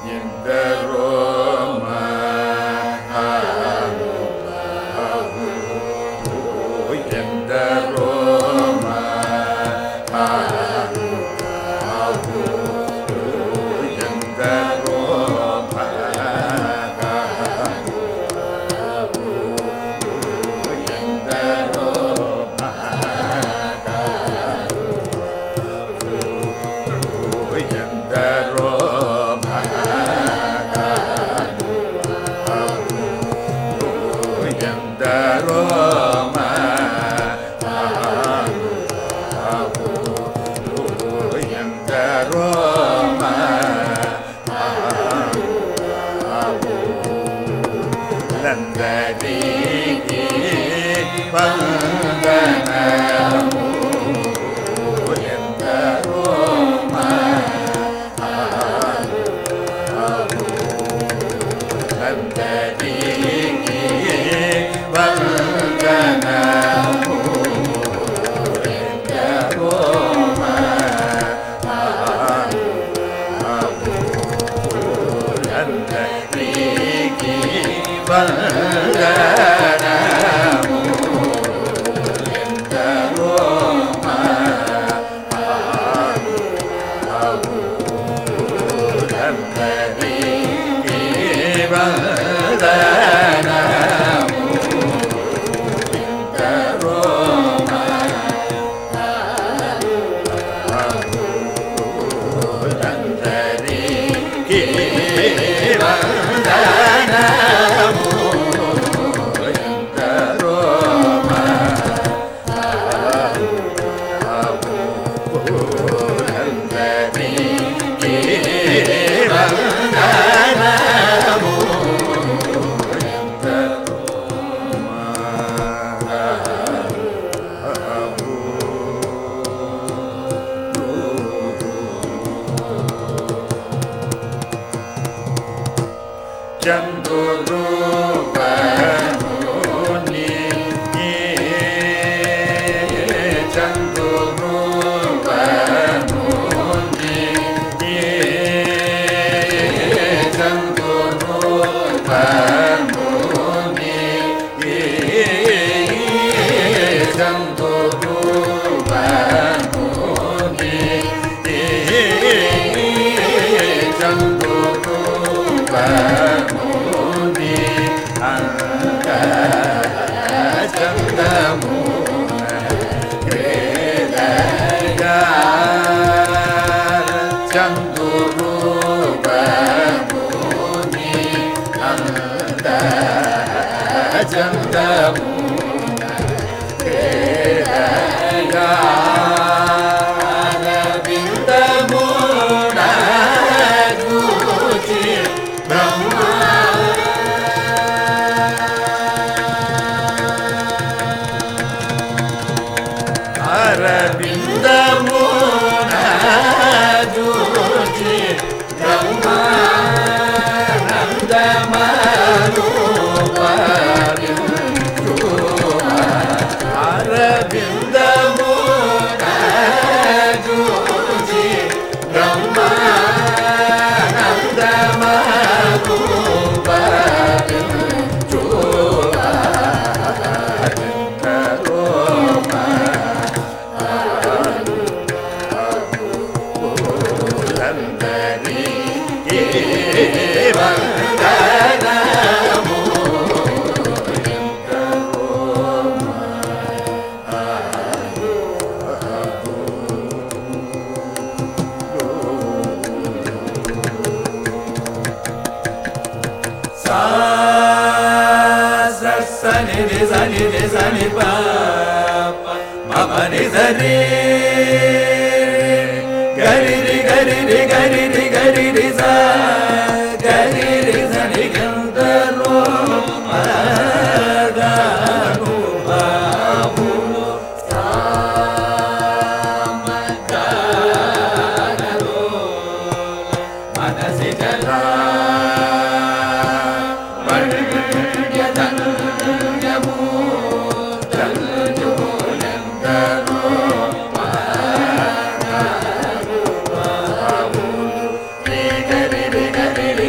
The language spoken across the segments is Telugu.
Gari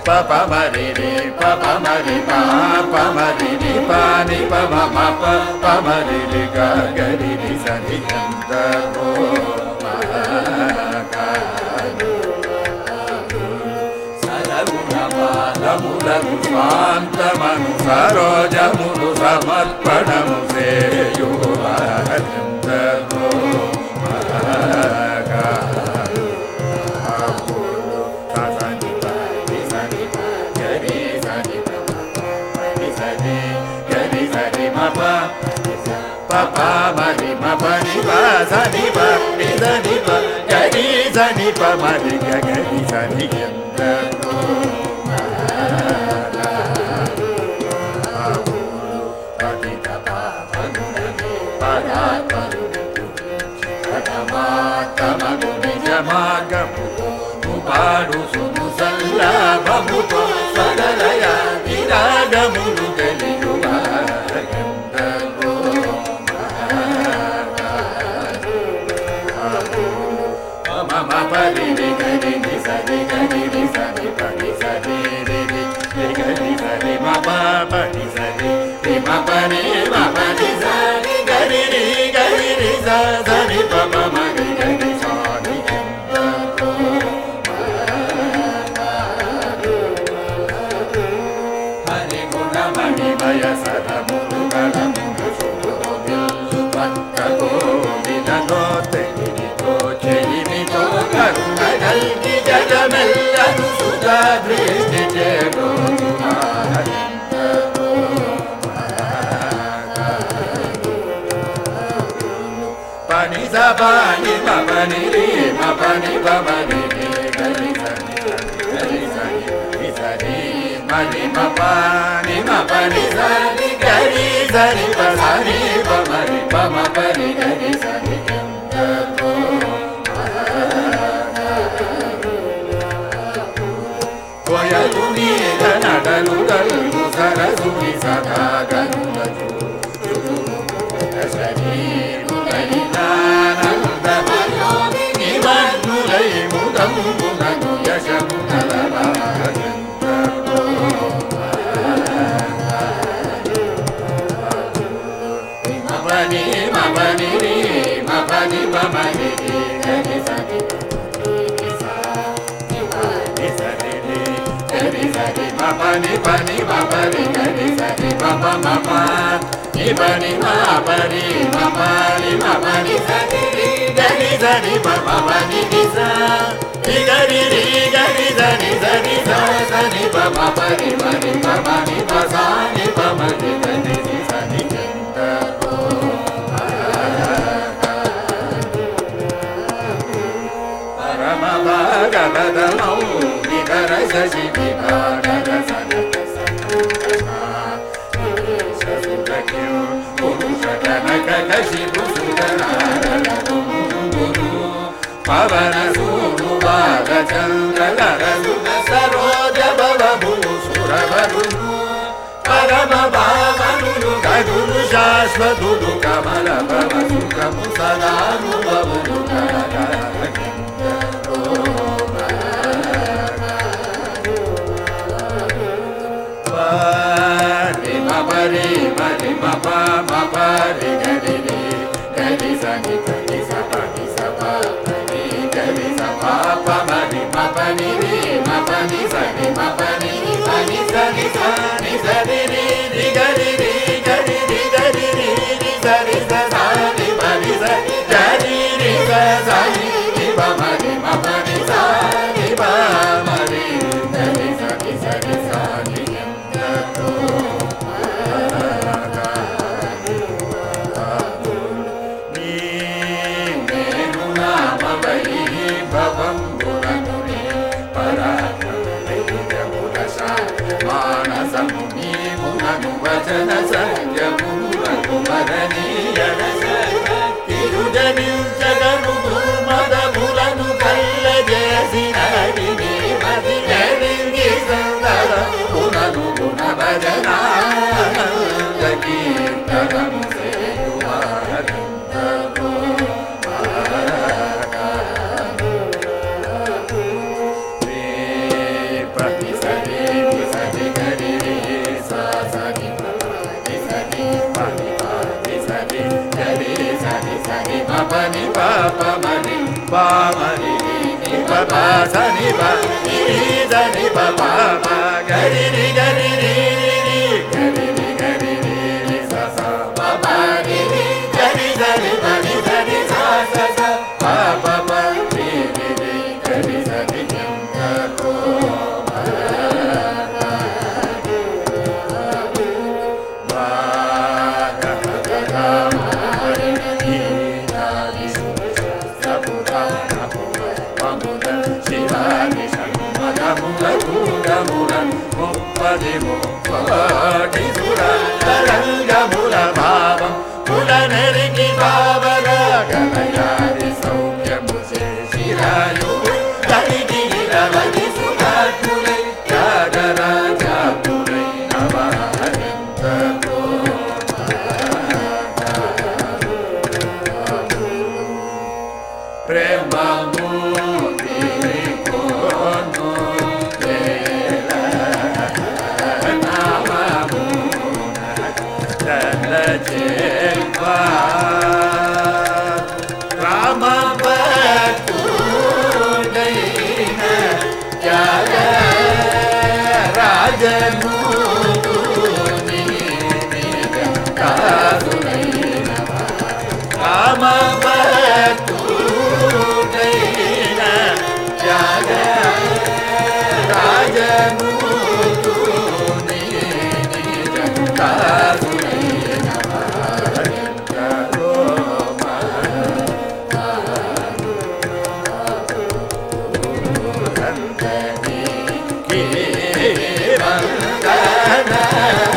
pa ma re re pa pa ma re pa ma re re pa ni pa ma ma pa ma re re ga ga re re sa ni gandharvo mahakali sadaguna స్వాంతమను సరోజములు సమర్పణము సేయు గంధర్వో మహాకాలు అప్పుడు సని పని సని గరి సని పని సని గరి సని మప పప మరి మపని సని పని సని ప గరి సని ప మరి గరి సని గంధర్వో పాడు సుముసల్లాభముతో సగలయ విరాగములు తెలియు గంధర్వో మమ పరి గరి సరి గరి సరి పరి సరి గరి సరి మప పరి సరి మపని మపని సరి గరి గరి సరి పమ మరి గరి సాని హరి గుణమణి మయ సదములు గణములు శుభోదిల్లు పట్ట గోవిదతో తెలితో చెలిమితో కరుణ గల్గి జగమెల్లను సుధా దృష్టి చేగో pani sa pani ma pani re ma pani pa ma re re gari sa ni gari sa ni mani ma pani sa ni gari sa ni pa sa ni pa ma re pa ma pa re gari sa ni gandharvo koyaluni ganadalu dalu sarasuni sada ganulaju pani pani ma pari gari sari ma pa ma pa ni pani ma pari ma pari ma pani sari gari sari ma pa pani ni sa ni gari sari sari sa sari pa ma pari mari ma pani pa sa ni pa ma ni gari sa ni gandharvo parama bhagavadamau vidara sashi vibhara పవన సూను బాల చంద్రగరసు సరోజ భవమును సురవరును పరమ భావనులు గదులు శాశ్వతులు కమల భవ సుఖము సదానుభవులు పరి మరి మప మపరి గరి గరి సని గరి సపని సప గరి సప పమరి మపని రి మపని సని మపని పని సని సని సరి రి గరి గరి గరి రి సరి సని పని సని గరి రి సని పమరి మపని సని పమరి గరి సని సని సని వచన సంయమును మరణీయ తిరుజనించగను దుర్మదములను కల్లజేసినడిని మదిగలిగి సందర పునను గుణ భజనా కీర్తనము సేయువారంతరో పతి సరే mari ni pa pa sa ni pa ni sa ni pa pa pa gari ni gari ni gari ni gari ni sa sa pa pa ni gari sa ni pa ni sa ni sa sa sa pa pa pa ni gari sa ni ta ko ma ma ga ga ga ma ni na ni sa pu ra na pu pa mu da shi ra ni sa ma ga mu la pu ga mu la mo pa di mo pa di su ra taranga mu la bhavam mula neriki bhava ga ga ya di saukyam se shirayu dari di la di su ra tulai ga ga ra ja tulai navahanta ko prema mudi kono lela nama muna dala jeva rama batu daina jaga rajanu ni kadunaina rama batu daina jaga rajanu ni kadunaina karoma randani ki vandana